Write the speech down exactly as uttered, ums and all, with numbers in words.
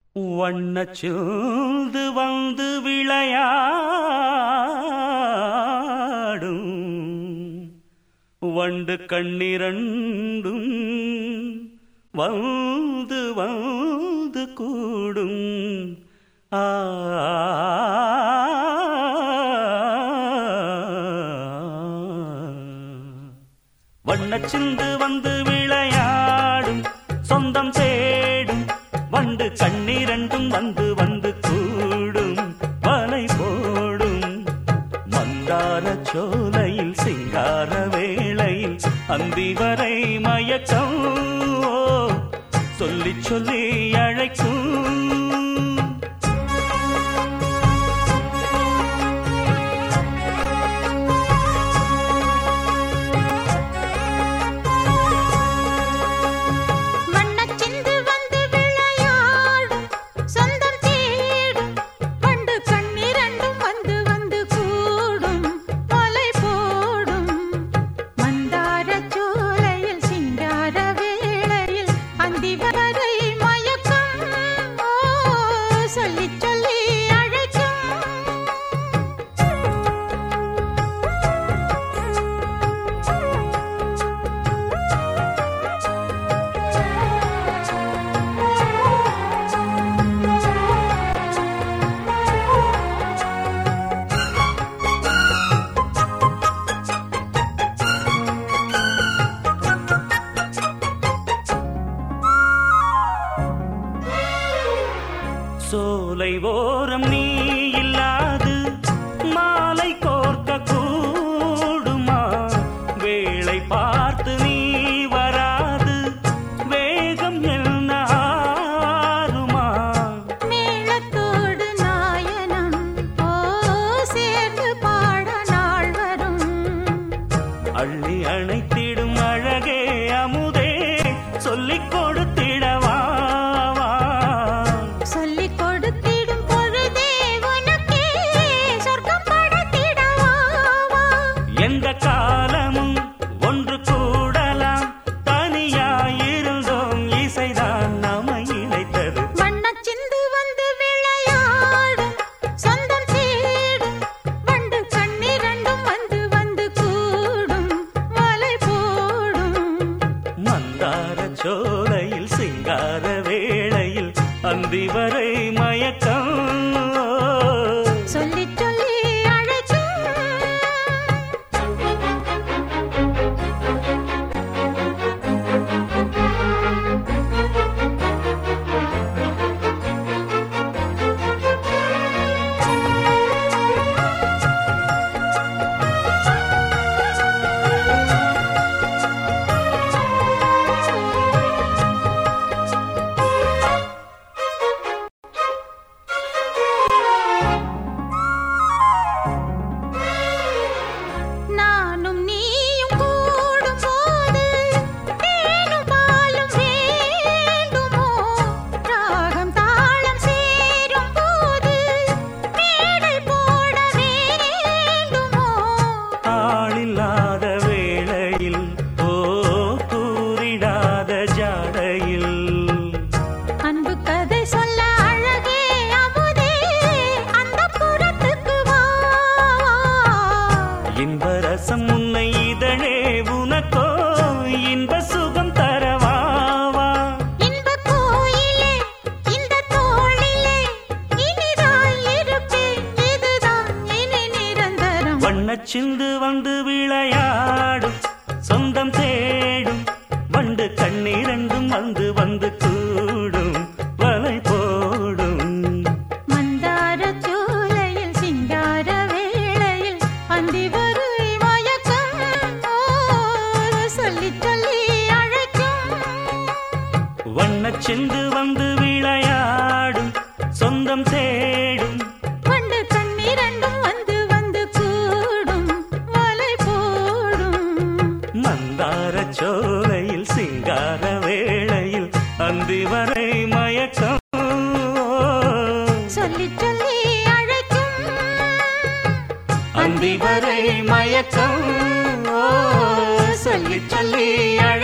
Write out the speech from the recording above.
வண்ணச்சூழ்ந்து வந்து விளையாடும் வண்டு கண்ணிரண்டும் வந்து வந்து கூடும். ஆ வண்ணச்சிந்து வந்து விளையாடும் சொந்தம் தேடும் வண்டு கண்ணிரண்டும் வந்து வந்து கூடும் வலை போடும். மந்தார சோலையில் சிங்கார வேளையில் அந்தி வரை மயக்கம் சொல்லி சொல்லி அழைக்கும். சோலை ஓரம் நீ இல்லாது மாலை கோர்க்க கூடுமா? வேளை பார்த்து நீ வராது வேகம் என்ன ஆறுமா? மேளத்தோடு நாயனம் ஓ சேர்ந்து பாட நாள் வரும். அள்ளி அணைத்திடும் அழகே அமுதே சொல்லிக் கொடுத்திடவா? எந்த காலமும் ஒன்று கூடலாம் தனியாயிருந்தோம் இசைதான் நம்மை இணைத்தது. வண்ணச்சிந்து வந்து விளையாடும் சொந்தம் தேடும் வண்டு கண்ணிரண்டும் வந்து வந்து கூடும் வலை போடும். மந்தார சோலையில் சிங்கார வேளையில் அந்தி வரை மயக்கம் சொல்லி சொல்லி அன்பு கதை சொல்ல அழகே அமுதே அந்த புறத்துக்கு வா. இன்ப ரசம் உன்னை இதழே உனக்கோ இன்ப சுகம் தரவாவா? இன்ப கோயிலே இந்த தோளிலே இனிதாய் இருப்பேன் இதுதான் இனி நிரந்தரம். வண்ணச்சிந்து வந்து விளையாடும் சொந்தம் தேடும் வண்டு கண்ணிரண்டும் வந்து வந்து கூடும் வலை போடும். மந்தார சோலையில் சிங்கார வேளையில் அந்தி வரை மயக்கம் சொல்லி சொல்லி அழைக்கும். வண்ணச்சிந்து வந்து விளையாடும் சொந்தம் தேடும் வண்டு கண்ணிரண்டும் வந்து வந்து கூடும் வலை போடும். மந்தார சோலையில் சிங்கார வேளையில் அந்தி வரை மயக்கம் சொல்லி சொல்லி அழைக்கும். அந்தி வரை மயக்கம் சொல்லி சொல்லி